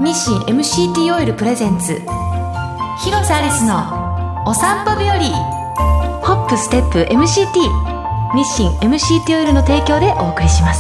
日清 MCT オイルプレゼンツ広瀬アリスのお散歩日和。ホップステップ MCT 日清 MCT オイルの提供でお送りします。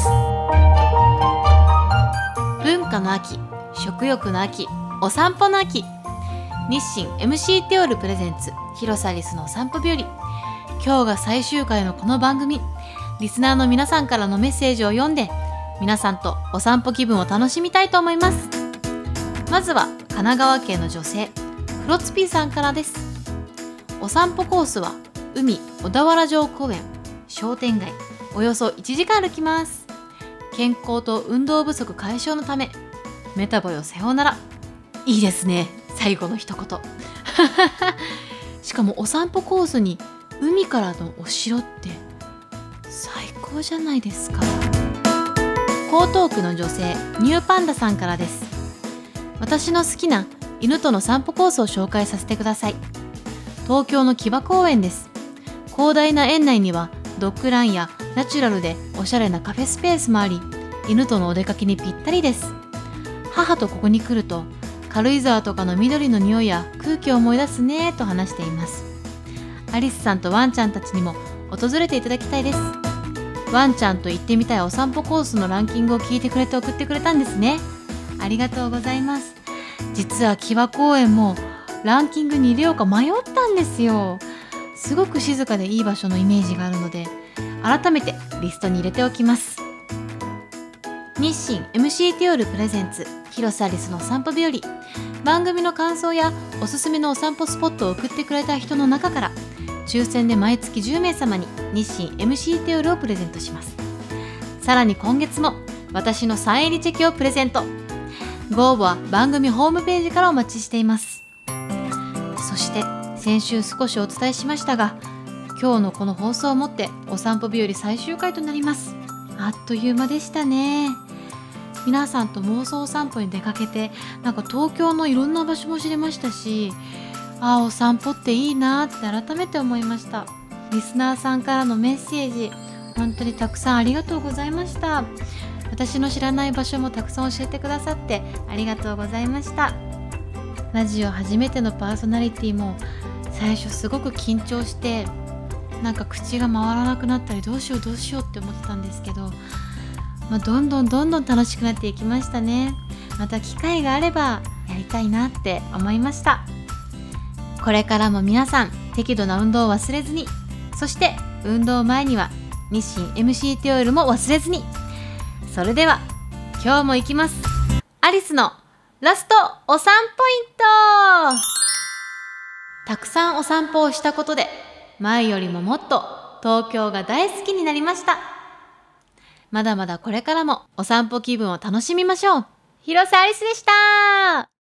文化の秋、食欲の秋、お散歩の秋、日清 MCT オイルプレゼンツ広瀬アリスのお散歩日和。今日が最終回のこの番組、リスナーの皆さんからのメッセージを読んで皆さんとお散歩気分を楽しみたいと思います。まずは神奈川県の女性フロツピーさんからです。お散歩コースは海小田原城公園商店街、およそ1時間歩きます。健康と運動不足解消のため、メタボよさようなら。いいですね、最後の一言しかもお散歩コースに海からのお城って最高じゃないですか。江東区の女性ニューパンダさんからです。私の好きな犬との散歩コースを紹介させてください。東京の木場公園です。広大な園内にはドッグランやナチュラルでおしゃれなカフェスペースもあり、犬とのお出かけにぴったりです。母とここに来ると軽井沢とかの緑の匂いや空気を思い出すねと話しています。アリスさんとワンちゃんたちにも訪れていただきたいです。ワンちゃんと行ってみたいお散歩コースのランキングを聞いてくれて送ってくれたんですね。ありがとうございます。実は木場公園もランキングに入れようか迷ったんですよ。すごく静かでいい場所のイメージがあるので、改めてリストに入れておきます。日清 MCT オイルプレゼンツ広瀬アリスのお散歩日和。番組の感想やおすすめのお散歩スポットを送ってくれた人の中から抽選で毎月10名様に日清 MCT オイルをプレゼントします。さらに今月も私のサイン入りチェキをプレゼント。ご応募は番組ホームページからお待ちしています。そして先週少しお伝えしましたが、今日のこの放送をもってお散歩日和最終回となります。あっという間でしたね。皆さんと妄想お散歩に出かけて、東京のいろんな場所も知れましたし、お散歩っていいなって改めて思いました。リスナーさんからのメッセージ、本当にたくさんありがとうございました。私の知らない場所もたくさん教えてくださってありがとうございました。ラジオ初めてのパーソナリティも最初すごく緊張して、口が回らなくなったりどうしようって思ってたんですけど、どんどん楽しくなっていきましたね。また機会があればやりたいなって思いました。これからも皆さん適度な運動を忘れずに、そして運動前には日清 MCT オイルも忘れずに。それでは今日も行きます。アリスのラストお散ポイント。たくさんお散歩をしたことで前よりももっと東京が大好きになりました。まだまだこれからもお散歩気分を楽しみましょう。広瀬アリスでした。